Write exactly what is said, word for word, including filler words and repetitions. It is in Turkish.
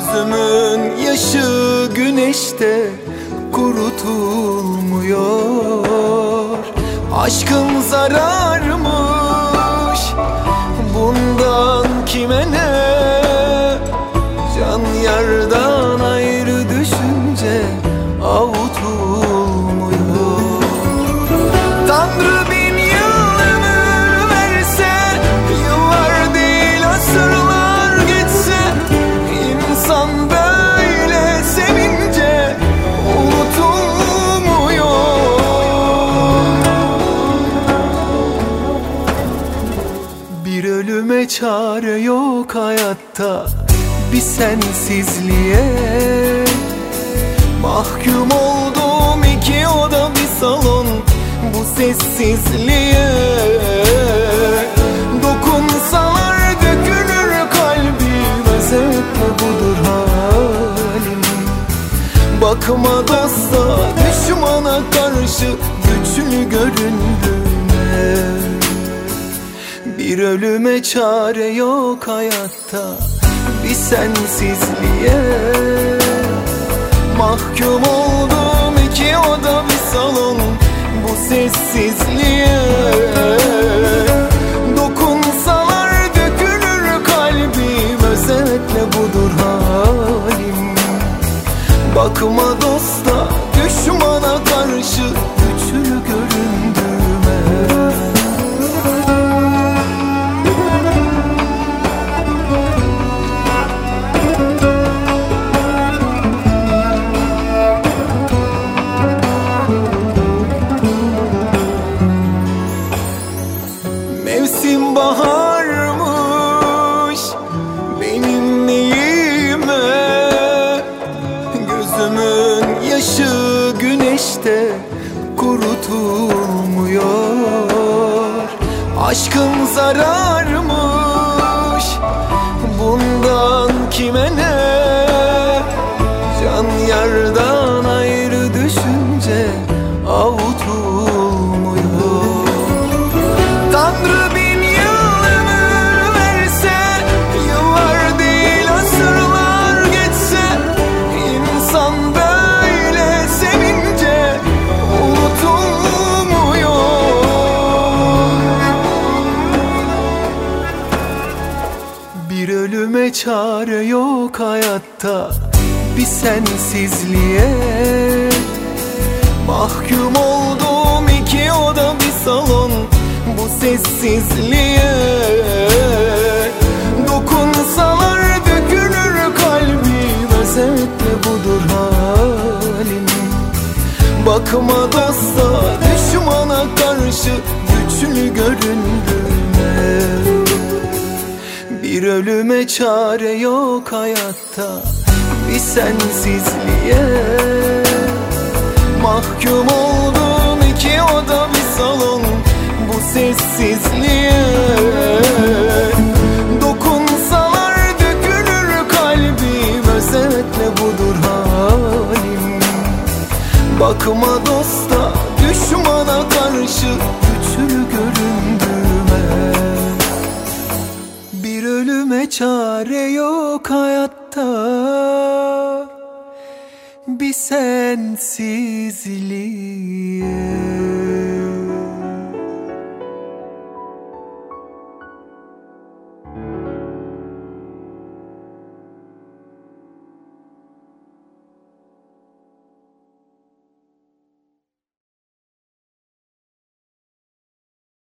Gözümün yaşı güneşte kurutulmuyor. Aşkın zararmış, bundan kime ne? Can yardan ayrı düşünce avutulmuyor. Tanrı bin yıl ömür verse, yıllar değil asırlar geçse, insan böyle sevince unutulmuyor. Bir ölüme çare yok hayatta, bir sensizliğe. Mahkum oldum iki oda bir salon, bu sessizliğe. Dokunsalar dökülür kalbim, özetle budur halim. Bakma dosta düşmana karşı güçlü göründüğüne. Bir ölüme çare yok hayatta, bir sensizliğe. Mahkum oldum iki oda bir salon, bu sessizliğe. Dokunsalar dökülür kalbim, özetle budur halim. Bakma dosta düşmana karşı güçlü göründüğüme. Mevsim baharmış benim neyime. Gözümün yaşı güneşte kurutulmuyor. Aşkın zararmış, bundan kime ne? Can yardan ayrı düşünce avutulmuyor. Tanrı bin yıl ömür verse, yıllar değil asırlar geçse, insan böyle sevince unutulmuyor. Bir ölüme çare yok hayatta, bir sensizliğe. Mahkum oldum iki oda bir salon, bu sessizliğe. Dokunsalar dökülür kalbim, özetle budur halim. Bakma dosta düşmana karşı güçlü göründüğüne. Bir ölüme çare yok hayatta, bir sensizliğe. Mahkum oldum iki oda bir salon, bu sessizliğe. Dokunsalar dökülür kalbim, özetle budur halim. Bakma dosta düşmana karşı güçlü göründüğüme. Bir ölüme çare yok hayatta, bir sensizliğe.